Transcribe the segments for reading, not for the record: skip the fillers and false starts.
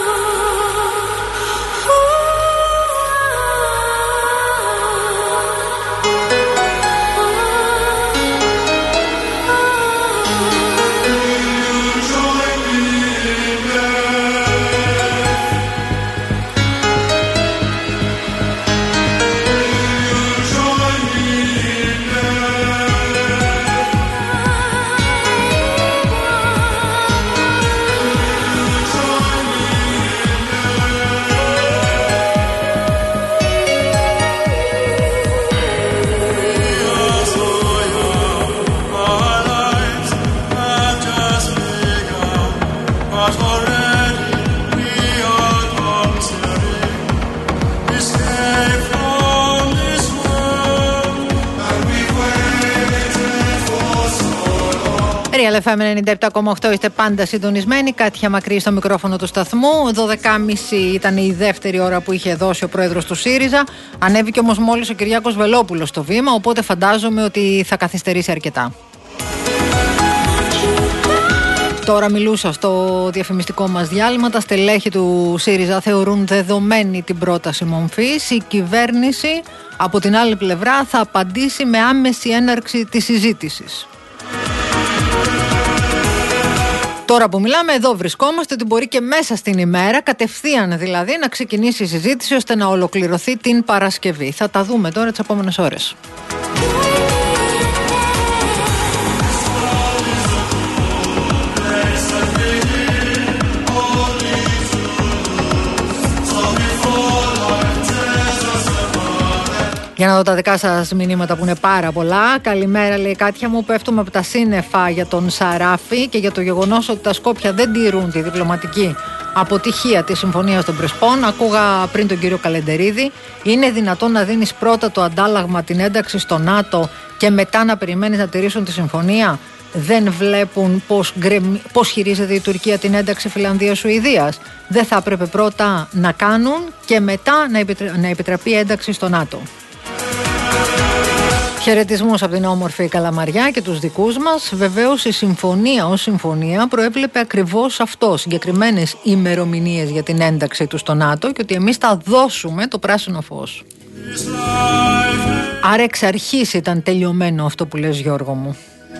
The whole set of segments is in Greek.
Real FM 97,8 είστε πάντα συντονισμένοι. Κάτια Μακρύ στο μικρόφωνο του σταθμού. 12.30 ήταν η δεύτερη ώρα που είχε δώσει ο πρόεδρος του ΣΥΡΙΖΑ. Ανέβηκε όμως μόλις ο Κυριάκος Βελόπουλος στο βήμα, οπότε φαντάζομαι ότι θα καθυστερήσει αρκετά. Τώρα μιλούσα στο διαφημιστικό μας διάλειμμα. Τα στελέχη του ΣΥΡΙΖΑ θεωρούν δεδομένη την πρόταση μομφής. Η κυβέρνηση από την άλλη πλευρά θα απαντήσει με άμεση έναρξη της συζήτησης. Τώρα που μιλάμε, εδώ βρισκόμαστε, ότι μπορεί και μέσα στην ημέρα, κατευθείαν δηλαδή, να ξεκινήσει η συζήτηση ώστε να ολοκληρωθεί την Παρασκευή. Θα τα δούμε τώρα τις επόμενες ώρες. Για να δω τα δικά σας μηνύματα που είναι πάρα πολλά. Καλημέρα, λέει Κάτια μου. Πέφτουμε από τα σύννεφα για τον Σαράφη και για το γεγονός ότι τα Σκόπια δεν τηρούν τη διπλωματική αποτυχία της Συμφωνίας των Πρεσπών. Ακούγα πριν τον κύριο Καλεντερίδη. Είναι δυνατόν να δίνεις πρώτα το αντάλλαγμα, την ένταξη στο ΝΑΤΟ, και μετά να περιμένεις να τηρήσουν τη συμφωνία? Δεν βλέπουν πώς χειρίζεται η Τουρκία την ένταξη Φιλανδίας-Σουηδίας? Δεν θα έπρεπε πρώτα να κάνουν και μετά να επιτραπεί ένταξη στο ΝΑΤΟ? Χαιρετισμούς από την όμορφη Καλαμαριά και τους δικούς μας. Βεβαίως η συμφωνία ως συμφωνία προέβλεπε ακριβώς αυτό, συγκεκριμένες ημερομηνίες για την ένταξη του στο ΝΑΤΟ, και ότι εμείς θα δώσουμε το πράσινο φως. Άρα εξ αρχής ήταν τελειωμένο αυτό που λες, Γιώργο μου.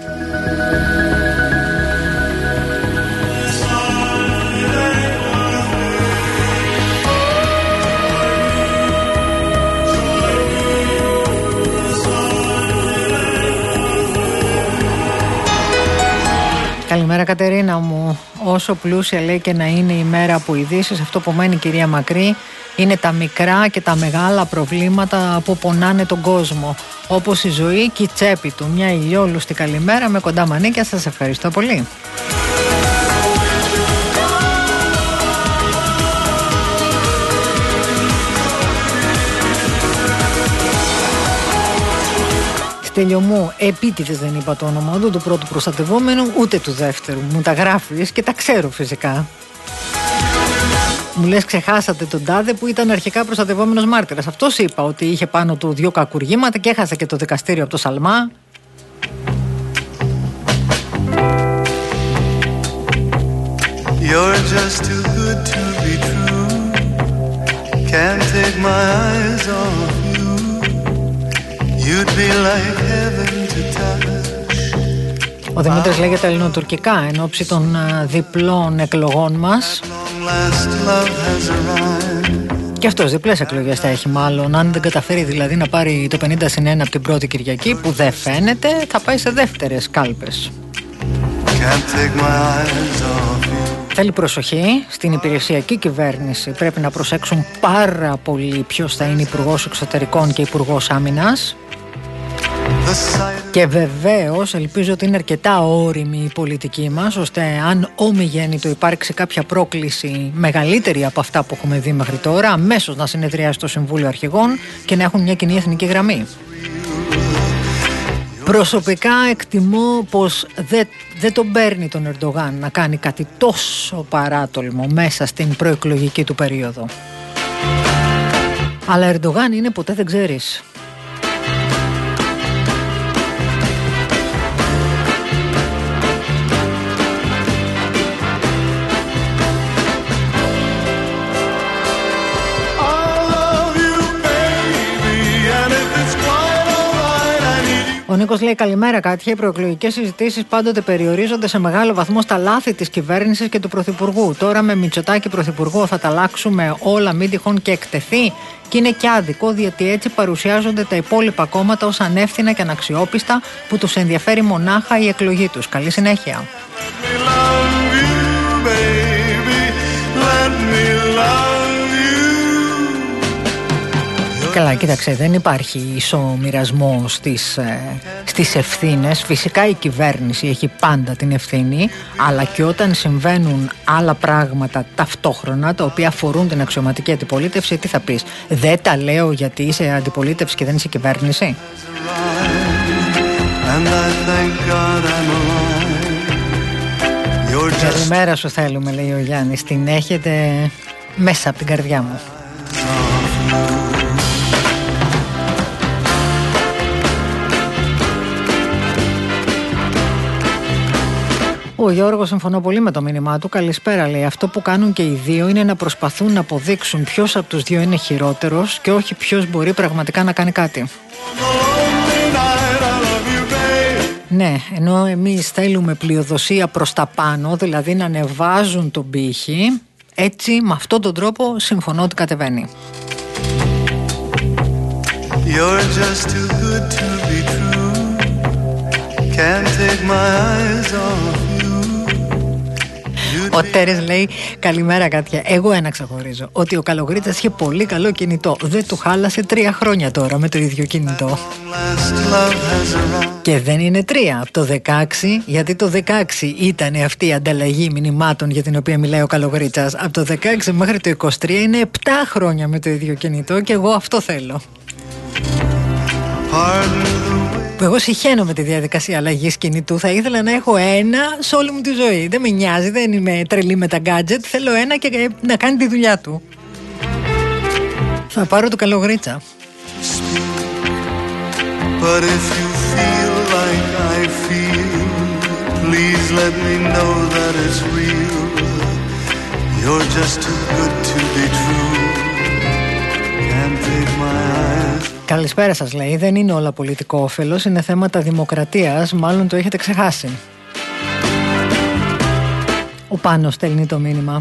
Καλημέρα Κατερίνα μου. Όσο πλούσια λέει και να είναι η μέρα από ειδήσεις, αυτό που μένει, κυρία Μακρύ, είναι τα μικρά και τα μεγάλα προβλήματα που πονάνε τον κόσμο, όπως η ζωή και η τσέπη του. Μια ηλιόλουστη καλημέρα με κοντά μανίκια. Σας ευχαριστώ πολύ. Στέλιο μου, επίτηδες δεν είπα το όνομα του πρώτου προστατευόμενου, ούτε του δεύτερου. Μου τα γράφεις και τα ξέρω φυσικά. Μου λες ξεχάσατε τον τάδε που ήταν αρχικά προστατευόμενος μάρτυρας. Αυτός είπα ότι είχε πάνω του 2 κακουργήματα και έχασε και το δικαστήριο από το Σαλμά. You're just too good to be true. Can't take my eyes off you. You'd be like heaven to touch. Ο Δημήτρης λέγεται ελληνοτουρκικά εν ώψη των διπλών εκλογών μας. Και αυτός διπλές εκλογές θα έχει μάλλον. Αν δεν καταφέρει δηλαδή να πάρει το 50-1 από την πρώτη Κυριακή, που δεν φαίνεται, θα πάει σε δεύτερες κάλπες. Θέλει προσοχή στην υπηρεσιακή κυβέρνηση. Πρέπει να προσέξουν πάρα πολύ ποιος θα είναι υπουργός εξωτερικών και υπουργός άμυνας. Και βεβαίως ελπίζω ότι είναι αρκετά όριμη η πολιτική μας, ώστε αν ομιγέννητο υπάρξει κάποια πρόκληση μεγαλύτερη από αυτά που έχουμε δει μέχρι τώρα, αμέσως να συνεδριάσει το Συμβούλιο Αρχηγών και να έχουν μια κοινή εθνική γραμμή. Προσωπικά εκτιμώ πως δεν τον παίρνει τον Ερντογάν να κάνει κάτι τόσο παράτολμο μέσα στην προεκλογική του περίοδο. Αλλά Ερντογάν είναι, ποτέ δεν ξέρεις. Νίκος λέει καλημέρα Κάτια. Οι προεκλογικές συζητήσεις πάντοτε περιορίζονται σε μεγάλο βαθμό στα λάθη της κυβέρνησης και του Πρωθυπουργού. Τώρα με Μητσοτάκη Πρωθυπουργό θα τα αλλάξουμε όλα, μην τυχόν και εκτεθεί. Και είναι και άδικο, διότι έτσι παρουσιάζονται τα υπόλοιπα κόμματα ως ανεύθυνα και αναξιόπιστα που τους ενδιαφέρει μονάχα η εκλογή τους. Καλή συνέχεια. Καλά, κοίταξε, δεν υπάρχει ισομοιρασμό στις ευθύνες. Φυσικά η κυβέρνηση έχει πάντα την ευθύνη, αλλά και όταν συμβαίνουν άλλα πράγματα ταυτόχρονα, τα οποία αφορούν την αξιωματική αντιπολίτευση, τι θα πεις? Δεν τα λέω γιατί είσαι αντιπολίτευση και δεν είσαι κυβέρνηση. Καλημέρα σου θέλουμε, λέει ο Γιάννης. Την έχετε μέσα από την καρδιά μου. Ο Γιώργος, συμφωνώ πολύ με το μήνυμά του. Καλησπέρα, λέει. Αυτό που κάνουν και οι δύο είναι να προσπαθούν να αποδείξουν ποιος από τους δύο είναι χειρότερος και όχι ποιος μπορεί πραγματικά να κάνει κάτι. Ναι, ενώ εμείς θέλουμε πλειοδοσία προς τα πάνω, δηλαδή να ανεβάζουν τον πύχη, έτσι με αυτόν τον τρόπο συμφωνώ ότι κατεβαίνει. You're just too good to be true. Can't take my eyes off you. Ο Τέρες λέει καλημέρα Κάτια. Εγώ ένα ξεχωρίζω, ότι ο Καλογρίτσας είχε πολύ καλό κινητό. Δεν του χάλασε 3 χρόνια τώρα με το ίδιο κινητό. Και δεν είναι 3 από το 16, γιατί το 16 ήταν αυτή η ανταλλαγή μηνυμάτων για την οποία μιλάει ο Καλογρίτσας. Από το 16 μέχρι το 23 είναι 7 χρόνια με το ίδιο κινητό και εγώ αυτό θέλω. Εγώ συχαίνω με τη διαδικασία αλλαγής κινητού. Θα ήθελα να έχω ένα σε όλη μου τη ζωή. Δεν με νοιάζει, δεν είμαι τρελή με τα gadget. Θέλω ένα και να κάνει τη δουλειά του. Θα πάρω το Καλογρίτσα. But if you feel like I feel, please let me know that it's real. You're just too good to be true. Can't take my eyes. Καλησπέρα σας, λέει. Δεν είναι όλα πολιτικό όφελος, είναι θέματα δημοκρατίας. Μάλλον το έχετε ξεχάσει. Ο Πάνος στέλνει το μήνυμα.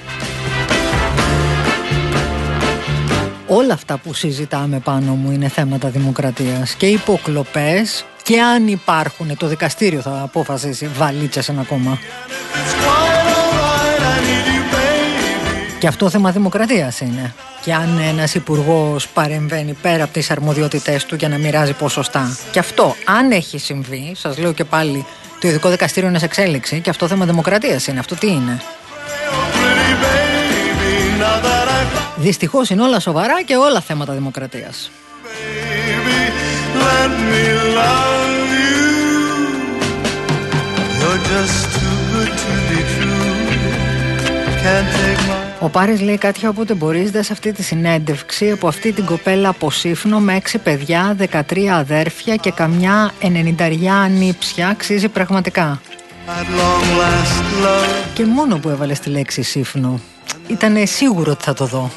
Όλα αυτά που συζητάμε πάνω μου είναι θέματα δημοκρατίας. Και υποκλοπές, και αν υπάρχουν, το δικαστήριο θα αποφασίσει. Βαλίτσες ένα κόμμα. Και αυτό θέμα δημοκρατίας είναι. Και αν ένας υπουργός παρεμβαίνει πέρα από τις αρμοδιότητές του για να μοιράζει ποσοστά. Και αυτό, αν έχει συμβεί, σας λέω και πάλι, το ειδικό δικαστήριο είναι σε εξέλιξη, και αυτό θέμα δημοκρατίας είναι. Αυτό τι είναι? Δυστυχώς είναι όλα σοβαρά και όλα θέματα δημοκρατίας. Ο Πάρης λέει Κάτια, όποτε μπορείς δες αυτή τη συνέντευξη από αυτή την κοπέλα από Σύφνο με 6 παιδιά, 13 αδέρφια και καμιά 90 ανήψια. Αξίζει πραγματικά. Και μόνο που έβαλε τη λέξη Σύφνο ήτανε σίγουρο ότι θα το δω.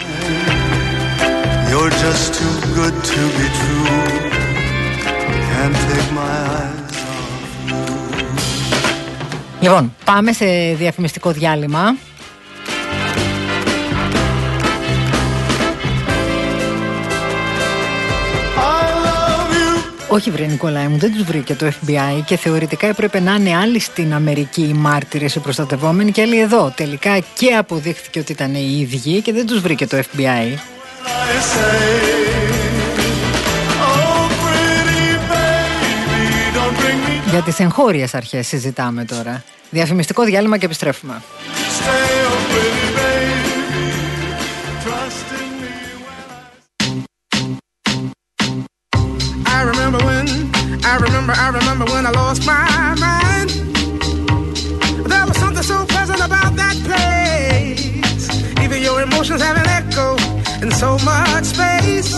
You're just too good to be true. Can't take my eyes off you. Λοιπόν, πάμε σε διαφημιστικό διάλειμμα. Όχι βρε Νικολάη μου, δεν τους βρήκε το FBI και θεωρητικά έπρεπε να είναι άλλοι στην Αμερική οι μάρτυρες, οι προστατευόμενοι, και άλλοι εδώ. Τελικά και αποδείχθηκε ότι ήταν οι ίδιοι και δεν τους βρήκε το FBI. Για τις εγχώριες αρχές συζητάμε τώρα. Διαφημιστικό διάλειμμα και επιστρέφουμε. I remember when I lost my mind. There was something so pleasant about that place. Even your emotions have an echo in so much space.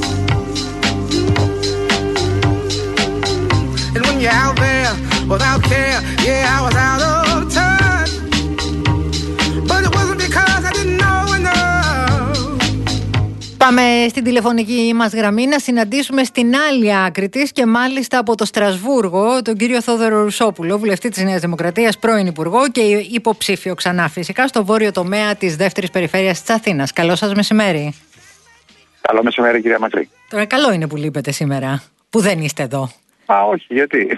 And when you're out there without care, yeah, I was out of touch. But it wasn't because I didn't know enough. Πάμε στην τηλεφωνική μας γραμμή να συναντήσουμε στην άλλη άκρη της και μάλιστα από το Στρασβούργο τον κύριο Θόδωρο Ρουσόπουλο, βουλευτή της Νέας Δημοκρατίας, πρώην Υπουργό και υποψήφιο ξανά φυσικά στο βόρειο τομέα της δεύτερης περιφέρειας της Αθήνας. Καλό σας μεσημέρι. Καλό μεσημέρι, κυρία Μακρύ. Τώρα καλό είναι που λείπετε σήμερα, που δεν είστε εδώ. Όχι, γιατί.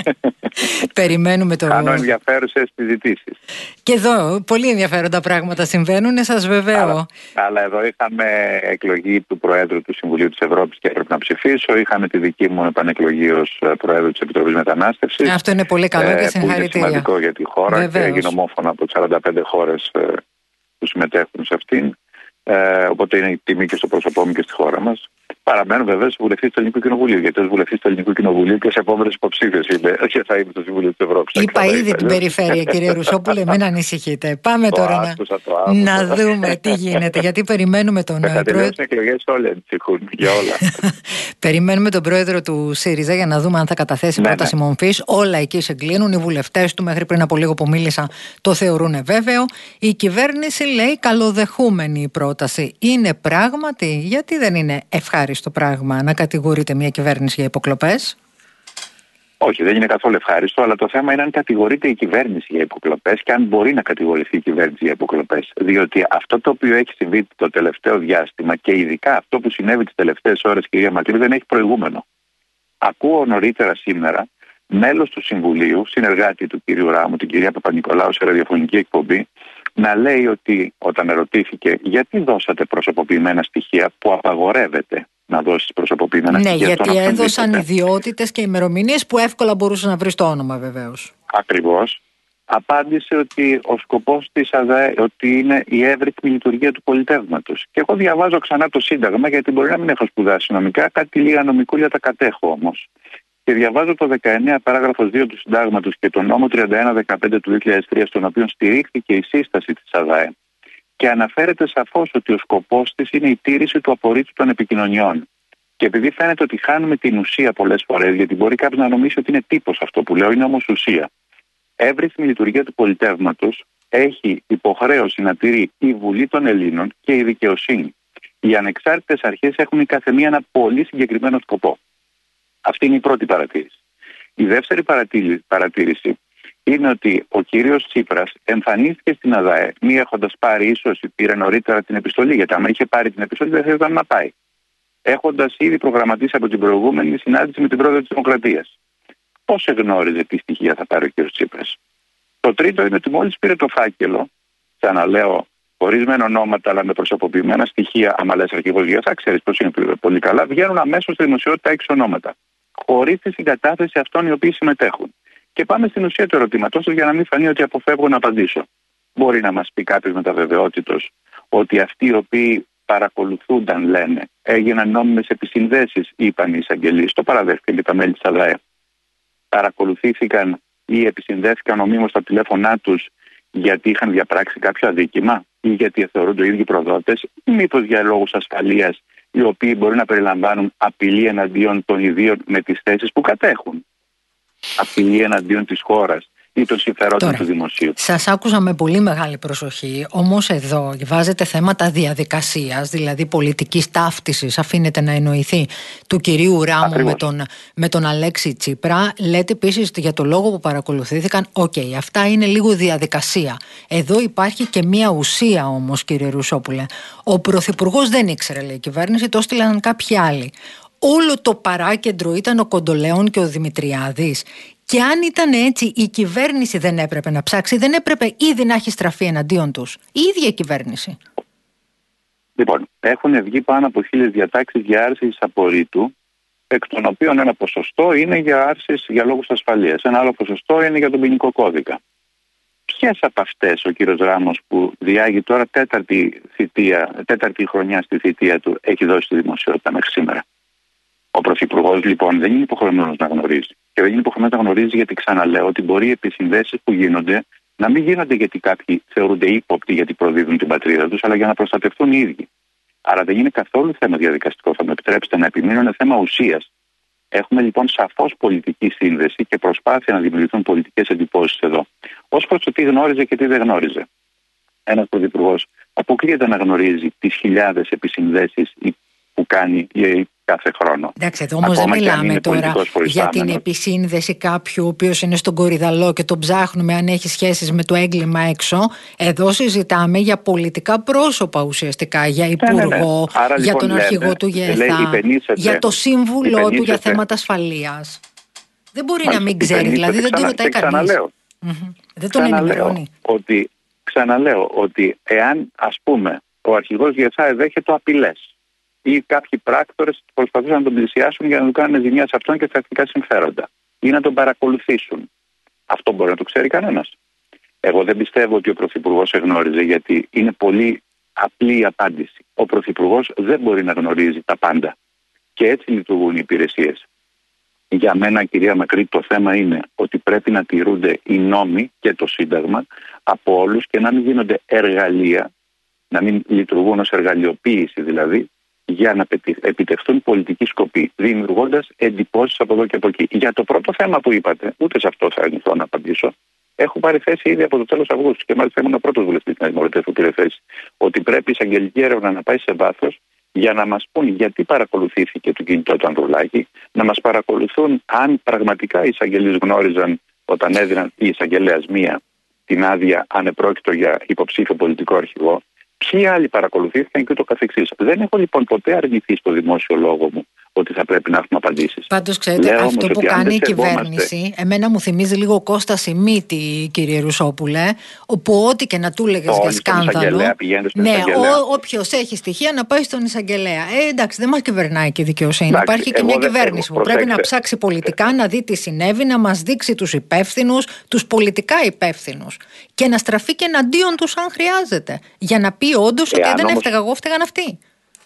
Περιμένουμε το. Κάνω ενδιαφέρουσες συζητήσεις. Και εδώ πολύ ενδιαφέροντα πράγματα συμβαίνουν, σας βεβαίω. Αλλά εδώ είχαμε εκλογή του Προέδρου του Συμβουλίου της Ευρώπης και έπρεπε να ψηφίσω. Είχαμε τη δική μου επανεκλογή ως Προέδρου της Επιτροπής Μετανάστευσης. Αυτό είναι πολύ καλό και συγχαρητήρια. Που είναι σημαντικό για τη χώρα. Βεβαίως. Και έγινε ομόφωνα από 45 χώρες που συμμετέχουν σε αυτήν. Οπότε είναι τιμή και στο πρόσωπό μου και στη χώρα μας. Παραμένω βεβαίως βουλευτής του Ελληνικού Κοινοβουλίου, γιατί ως βουλευτής του Ελληνικού Κοινοβουλίου και σε επόμενες υποψήφιες είμαι και θα είμαι στο Συμβούλιο της Ευρώπης. Είπα ήδη την περιφέρεια, κύριε Ρουσόπουλε, μην ανησυχείτε. Πάμε τώρα να δούμε τι γίνεται, γιατί περιμένουμε τον πρόεδρο. Οι εκλογές όλοι ανησυχούν για όλα. Περιμένουμε τον πρόεδρο του ΣΥΡΙΖΑ για να δούμε αν θα καταθέσει πρόταση μορφής. Όλα εκεί συγκλίνουν. Οι βουλευτές του, μέχρι πριν από λίγο που μίλησα, το θεωρούν βέβαιο. Η κυβέρνηση λέει καλοδεχούμενη η πρόταση. Είναι πράγματι, γιατί δεν είναι ευχάριστο πράγμα να κατηγορείται μια κυβέρνηση για υποκλοπές? Όχι, δεν είναι καθόλου ευχάριστο, αλλά το θέμα είναι αν κατηγορείται η κυβέρνηση για υποκλοπές και αν μπορεί να κατηγορηθεί η κυβέρνηση για υποκλοπές. Διότι αυτό το οποίο έχει συμβεί το τελευταίο διάστημα και ειδικά αυτό που συνέβη τις τελευταίες ώρες, κυρία Μακρύ, δεν έχει προηγούμενο. Ακούω νωρίτερα σήμερα μέλος του Συμβουλίου, συνεργάτη του κυρίου Ράμου, την κυρία Παπα-Νικολάου, σε ραδιοφωνική εκπομπή, να λέει ότι όταν ερωτήθηκε γιατί δώσατε προσωποποιημένα στοιχεία που απαγορεύεται να δώσεις προσωποποιημένα στοιχεία. Ναι, γιατί έδωσαν ιδιότητες και ημερομηνίες που εύκολα μπορούσε να βρει το όνομα, βεβαίως. Ακριβώς. Απάντησε ότι ο σκοπός της ΑΔΑΕ ότι είναι η εύρυθμη λειτουργία του πολιτεύματος. Και εγώ διαβάζω ξανά το Σύνταγμα, γιατί μπορεί να μην έχω σπουδάσει νομικά, κάτι λίγα νομικούλια τα κατέχω όμως. Και διαβάζω το 19 παράγραφος 2 του Συντάγματος και τον νόμο 3115 του 2003, στον οποίο στηρίχθηκε η σύσταση της ΑΔΑΕ. Και αναφέρεται σαφώς ότι ο σκοπός της είναι η τήρηση του απορρίτου των επικοινωνιών. Και επειδή φαίνεται ότι χάνουμε την ουσία πολλές φορές, γιατί μπορεί κάποιος να νομίσει ότι είναι τύπος αυτό που λέω, είναι όμως ουσία. Εύρυθμη λειτουργία του πολιτεύματος έχει υποχρέωση να τηρεί η Βουλή των Ελλήνων και η δικαιοσύνη. Οι ανεξάρτητες αρχές έχουν η καθεμία ένα πολύ συγκεκριμένο σκοπό. Αυτή είναι η πρώτη παρατήρηση. Η δεύτερη παρατήρηση είναι ότι ο κύριος Τσίπρας εμφανίστηκε στην ΑΔΑΕ μη έχοντας πάρει, ίσως πήρε νωρίτερα την επιστολή, γιατί άμα είχε πάρει την επιστολή δεν θα ήταν να πάει. Έχοντας ήδη προγραμματίσει από την προηγούμενη συνάντηση με την πρόεδρο της Δημοκρατίας. Πώς εγνώριζε τι στοιχεία θα πάρει ο κύριος Τσίπρας? Το τρίτο είναι ότι μόλις πήρε το φάκελο, ξαναλέω, χωρίς μεν ονόματα αλλά με προσωποποιημένα στοιχεία, άμα λες αρχηγός ΓΕΘΑ, ξέρεις πώς είναι πολύ καλά, βγαίνουν αμέσως στη δημοσιότητα 6 ονόματα. Χωρίς τη συγκατάθεση αυτών οι οποίοι συμμετέχουν. Και πάμε στην ουσία του ερωτήματος, για να μην φανεί ότι αποφεύγω να απαντήσω. Μπορεί να μας πει κάποιος με τα βεβαιότητος ότι αυτοί οι οποίοι παρακολουθούνταν, λένε, έγιναν νόμιμες επισυνδέσεις, είπαν οι εισαγγελείς, το παραδέχτηκαν και τα μέλη της ΑΔΑΕ. Παρακολουθήθηκαν ή επισυνδέθηκαν νομίμως στα τηλέφωνά τους γιατί είχαν διαπράξει κάποιο αδίκημα ή γιατί θεωρούνται οι ίδιοι προδότες, ή μήπως για λόγους ασφαλείας, οι οποίοι μπορεί να περιλαμβάνουν απειλή εναντίον των ιδίων με τις θέσεις που κατέχουν. Απειλή εναντίον της χώρας ή των συμφερόντων του δημοσίου. Σας άκουσα με πολύ μεγάλη προσοχή, όμως εδώ βάζετε θέματα διαδικασίας, δηλαδή πολιτικής ταύτισης, αφήνεται να εννοηθεί, του κυρίου Ράμου με τον Αλέξη Τσίπρα. Λέτε επίσης για το λόγο που παρακολουθήθηκαν, αυτά είναι λίγο διαδικασία. Εδώ υπάρχει και μία ουσία όμως, κύριε Ρουσόπουλε. Ο Πρωθυπουργός δεν ήξερε, λέει η κυβέρνηση, το έστειλαν κάποιοι άλλοι. Όλο το παράκεντρο ήταν ο Κοντολέων και ο Δημητριάδης. Και αν ήταν έτσι, η κυβέρνηση δεν έπρεπε να ψάξει, δεν έπρεπε ήδη να έχει στραφεί εναντίον τους? Η ίδια η κυβέρνηση. Λοιπόν, έχουν βγει πάνω από 1000 διατάξεις για άρση απορρίτου, εκ των οποίων ένα ποσοστό είναι για άρσεις για λόγους ασφαλείας. Ένα άλλο ποσοστό είναι για τον ποινικό κώδικα. Ποιες από αυτές ο κύριος Ράμος, που διάγει τώρα τέταρτη χρονιά στη θητεία του, έχει δώσει στη δημοσιότητα μέχρι σήμερα? Ο Πρωθυπουργός λοιπόν δεν είναι υποχρεωμένος να γνωρίζει. Και δεν είναι υποχρεωμένος να γνωρίζει γιατί, ξαναλέω, ότι μπορεί οι επισυνδέσεις που γίνονται να μην γίνονται γιατί κάποιοι θεωρούνται ύποπτοι γιατί προδίδουν την πατρίδα τους, αλλά για να προστατευτούν οι ίδιοι. Άρα δεν είναι καθόλου θέμα διαδικαστικό, θα με επιτρέψετε να επιμείνω, είναι θέμα ουσίας. Έχουμε λοιπόν σαφώς πολιτική σύνδεση και προσπάθεια να δημιουργηθούν πολιτικές εντυπώσεις εδώ. Ως προς το τι γνώριζε και τι δεν γνώριζε. ένας πρωθυπουργός αποκλείεται να γνωρίζει τις χιλιάδες επισυνδέσεις που κάνει κάθε χρόνο. Εντάξει, εδώ όμως δεν μιλάμε τώρα για την επισύνδεση κάποιου ο οποίος είναι στον Κορυδαλό και τον ψάχνουμε αν έχει σχέσεις με το έγκλημα έξω. Εδώ συζητάμε για πολιτικά πρόσωπα ουσιαστικά, για υπουργό, Άρα, για λοιπόν, τον αρχηγό του ΓΕΘΑ, για το σύμβουλό του για θέματα ασφαλείας. Δεν μπορεί να μην ξέρει, δηλαδή δεν το ρωτάει κανείς. Δεν τον ενημερώνει. Ξαναλέω ότι εάν, ας πούμε, ο αρχηγός ΓΕΘΑ εδέχεται απειλές ή κάποιοι πράκτορες προσπαθούσαν να τον πλησιάσουν για να του κάνουν ζημιά σε αυτόν και στα εθνικά συμφέροντα ή να τον παρακολουθήσουν, αυτό μπορεί να το ξέρει κανένας? Εγώ δεν πιστεύω ότι ο Πρωθυπουργός εγνώριζε, γιατί είναι πολύ απλή η απάντηση. Ο Πρωθυπουργός δεν μπορεί να γνωρίζει τα πάντα. Και έτσι λειτουργούν οι υπηρεσίες. Για μένα, κυρία Μακρύ, το θέμα είναι ότι πρέπει να τηρούνται οι νόμοι και το Σύνταγμα από όλους και να μην γίνονται εργαλεία, να μην λειτουργούν ως εργαλειοποίηση δηλαδή, για να επιτευχθούν πολιτικοί σκοποί, δημιουργώντας εντυπώσεις από εδώ και από εκεί. Για το πρώτο θέμα που είπατε, ούτε σε αυτό θα αρνηθώ να απαντήσω. Έχω πάρει θέση ήδη από το τέλος Αυγούστου και μάλιστα ήμουν ο πρώτος βουλευτής της Νέας Δημοκρατίας που πήρε θέση. Ότι πρέπει η εισαγγελική έρευνα να πάει σε βάθος για να μας πούν γιατί παρακολουθήθηκε το κινητό του Ανδρουλάκη, να μας παρακολουθούν αν πραγματικά οι εισαγγελείς γνώριζαν όταν έδιναν η εισαγγελέας μία την άδεια, αν επρόκειτο για υποψήφιο πολιτικό αρχηγό. Ποιοι άλλοι παρακολουθήθηκαν και ούτω καθεξής. Δεν έχω λοιπόν ποτέ αρνηθεί στο δημόσιο λόγο μου ότι θα πρέπει να έχουμε απαντήσεις. Πάντως, ξέρετε, αυτό που κάνει η κυβέρνηση, εμένα μου θυμίζει λίγο Κώστα Σιμίτη, κύριε Ρουσόπουλε, όπου ό,τι και να του έλεγες για σκάνδαλο. Ναι, όποιος έχει στοιχεία να πάει στον εισαγγελέα. Εντάξει, δεν μας κυβερνάει και η δικαιοσύνη. Υπάρχει και μια κυβέρνηση που πρέπει να ψάξει πολιτικά, να δει τι συνέβη, να μας δείξει τους υπεύθυνους, τους πολιτικά υπεύθυνους και να στραφεί και εναντίον τους αν χρειάζεται. Για να πει όντως ότι δεν έφταιγα εγώ, φταίγαν αυτοί.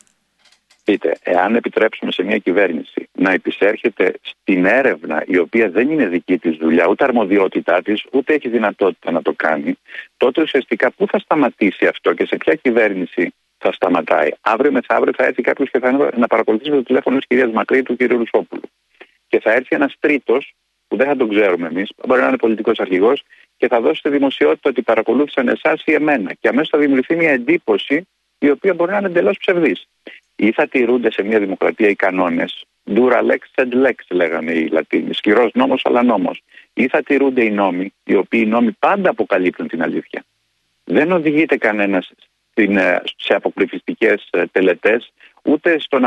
Πείτε, εάν επιτρέψουμε σε μια κυβέρνηση να επισέρχεται στην έρευνα η οποία δεν είναι δική της δουλειά, ούτε αρμοδιότητά της, ούτε έχει δυνατότητα να το κάνει, τότε ουσιαστικά πού θα σταματήσει αυτό και σε ποια κυβέρνηση θα σταματάει? Αύριο μεθαύριο θα έρθει κάποιος και θα να παρακολουθήσει το τηλέφωνο της κυρίας Μακρύ, του κυρίου Ρουσόπουλου. Και θα έρθει ένας τρίτος, που δεν θα τον ξέρουμε εμείς, μπορεί να είναι πολιτικός αρχηγός, και θα δώσει στη δημοσιότητα ότι παρακολούθησαν εσάς ή εμένα. Και αμέσως θα δημιουργηθεί μια εντύπωση η οποία μπορεί να είναι εντελώς ψευδής. Ή θα τηρούνται σε μια δημοκρατία οι κανόνες, dura lex sed lex λέγανε οι Λατίνοι, σκληρός νόμος αλλά νόμος. Ή θα τηρούνται οι νόμοι, οι οποίοι νόμοι πάντα αποκαλύπτουν την αλήθεια. Δεν οδηγείται κανένας σε αποκρυφιστικές τελετές, ούτε στο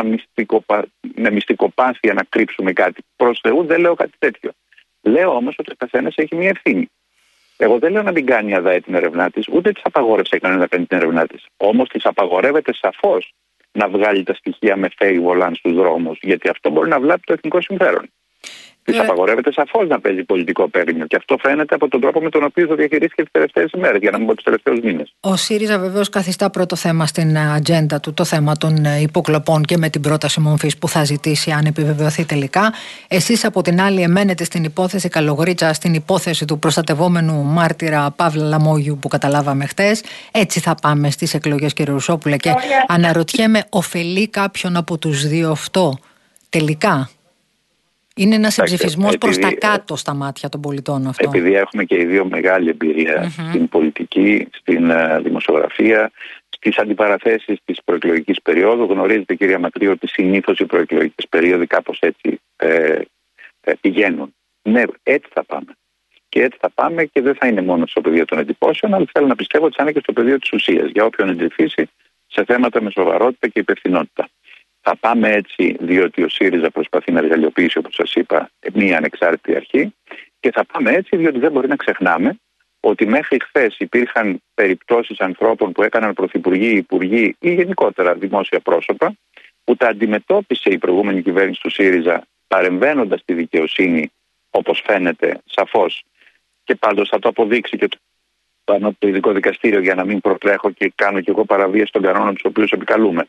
να μυστικοπάθεια να κρύψουμε κάτι. Προς Θεού δεν λέω κάτι τέτοιο. Λέω όμως ότι ο καθένας έχει μια ευθύνη. Εγώ δεν λέω να μην κάνει η ΑΔΑΕ την ερευνά της, ούτε της απαγόρευσε κανένα να κάνει την ερευνά της. Όμως της απαγορεύεται σαφώς να βγάλει τα στοιχεία με φέι βολάν στους δρόμους, γιατί αυτό μπορεί να βλάπτει το εθνικό συμφέρον. Της απαγορεύεται σαφώς να παίζει πολιτικό παίρνιο και αυτό φαίνεται από τον τρόπο με τον οποίο το διαχειρίστηκε τις τελευταίες ημέρες, για να μην πω τους τελευταίους μήνες. Ο ΣΥΡΙΖΑ βεβαίως καθιστά πρώτο θέμα στην ατζέντα του το θέμα των υποκλοπών και με την πρόταση μορφής που θα ζητήσει αν επιβεβαιωθεί τελικά. Εσείς από την άλλη εμένετε στην υπόθεση Καλογρίτσα, στην υπόθεση του προστατευόμενου μάρτυρα Παύλα Λαμόγιου που καταλάβαμε χτες. Έτσι θα πάμε στις εκλογές, κύριε Ρουσόπουλε, και αναρωτιέμαι, ωφελεί κάποιον από τους δύο αυτό τελικά? Είναι ένας συμψηφισμός προς τα κάτω στα μάτια των πολιτών αυτό. Επειδή έχουμε και οι δύο μεγάλη εμπειρία στην πολιτική, στην δημοσιογραφία, στις αντιπαραθέσεις της προεκλογικής περίοδου, γνωρίζετε, κυρία Μακρύ, ότι συνήθως οι προεκλογικές περίοδοι κάπως έτσι πηγαίνουν. Ναι, έτσι θα πάμε. Και έτσι θα πάμε και δεν θα είναι μόνο στο πεδίο των εντυπώσεων, αλλά θέλω να πιστεύω ότι θα είναι και στο πεδίο της ουσίας, για όποιον εντυπήσει σε θέματα με σοβαρότητα και υπευθυνότητα. Θα πάμε έτσι διότι ο ΣΥΡΙΖΑ προσπαθεί να εργαλειοποιήσει, όπως σας είπα, μία ανεξάρτητη αρχή, και θα πάμε έτσι διότι δεν μπορεί να ξεχνάμε ότι μέχρι χθες υπήρχαν περιπτώσεις ανθρώπων που έκαναν πρωθυπουργοί, υπουργοί ή γενικότερα δημόσια πρόσωπα, που τα αντιμετώπισε η προηγούμενη κυβέρνηση του ΣΥΡΙΖΑ παρεμβαίνοντας τη δικαιοσύνη, όπως φαίνεται σαφώς, και πάντως θα το αποδείξει και το ειδικό δικαστήριο, για να μην προτρέχω και κάνω κι εγώ παραβίαση των κανόνων τους οποίους επικαλούμε.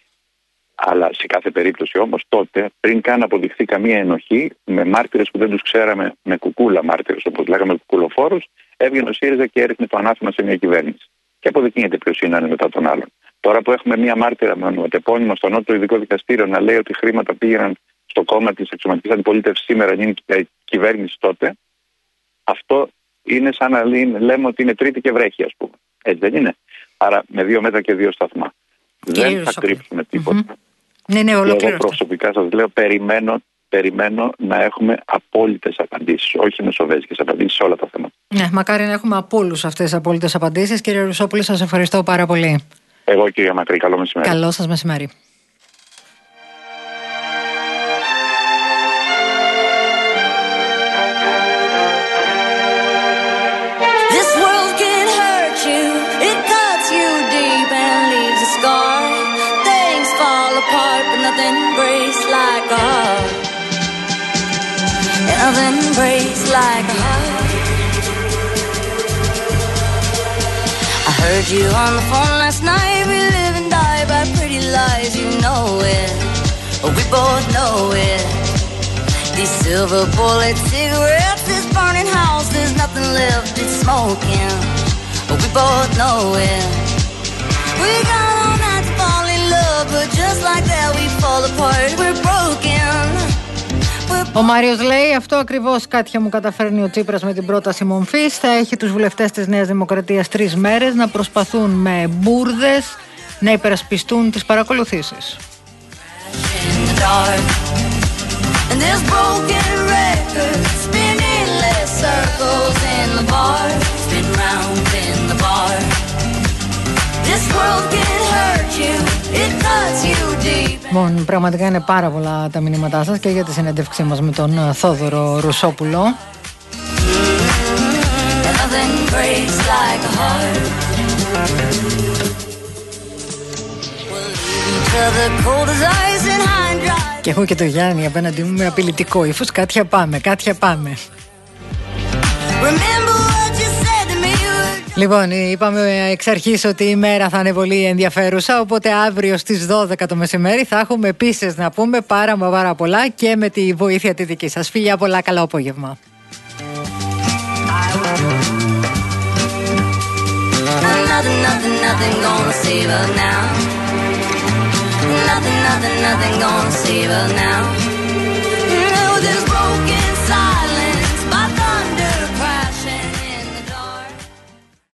Αλλά σε κάθε περίπτωση όμως τότε, πριν καν αποδειχθεί καμία ενοχή, με μάρτυρες που δεν τους ξέραμε, με κουκούλα μάρτυρες όπως λέγαμε, κουκουλοφόρους, έβγαινε ο ΣΥΡΙΖΑ και έριχνε το ανάθεμα σε μια κυβέρνηση. Και αποδεικνύεται ποιος είναι ένα μετά τον άλλον. Τώρα που έχουμε μια μάρτυρα με ονοματεπώνυμο στο Νότιο Ειδικό Δικαστήριο να λέει ότι χρήματα πήγαιναν στο κόμμα της εξωματικής αντιπολίτευσης σήμερα, είναι κυβέρνηση τότε, αυτό είναι σαν να λέμε ότι είναι τρίτη και βρέχει, ας πούμε. Έτσι δεν είναι? Άρα με 2 μέτρα και 2 σταθμά. Δεν θα κρύψουμε τίποτα. Ναι, ολόκληρο. Εγώ προσωπικά σας λέω, περιμένω να έχουμε απόλυτες απαντήσεις, όχι μεσοβέζικες απαντήσεις σε όλα τα θέματα. Ναι, μακάρι να έχουμε από όλους αυτές τις απόλυτες απαντήσεις. Κύριε Ρουσόπουλε, σας ευχαριστώ πάρα πολύ. Εγώ, κύριε Μακρύ, καλό μεσημέρι. Καλό σας μεσημέρι. Nothing breaks like a heart. Nothing breaks like a heart. I heard you on the phone last night. We live and die by pretty lies. You know it, we both know it. These silver bullet cigarettes, this burning house, there's nothing left, it's smoking. We both know it. We got all night to fall in love, but just like that we fall apart, we're broken. Ο Μάριος λέει, αυτό ακριβώς, Κάτια μου, καταφέρνει ο Τσίπρας με την πρόταση μομφής. Θα έχει τους βουλευτές της Νέας Δημοκρατίας 3 μέρες να προσπαθούν με μπουρδες να υπερασπιστούν τις παρακολουθήσεις. Λοιπόν, πραγματικά είναι πάρα πολλά τα μηνύματά σας και για τη συνέντευξή μας με τον Θόδωρο Ρουσόπουλο. Και έχω και το Γιάννη απέναντι μου με απειλητικό ύφος. Κάτια πάμε, Κάτια πάμε. Λοιπόν, είπαμε εξ αρχής ότι η μέρα θα είναι πολύ ενδιαφέρουσα, οπότε αύριο στις 12 το μεσημέρι θα έχουμε επίσης να πούμε πάρα πολλά και με τη βοήθεια τη δική σας. Φιλιά πολλά, καλό απόγευμα. Nothing gonna save us now. This broken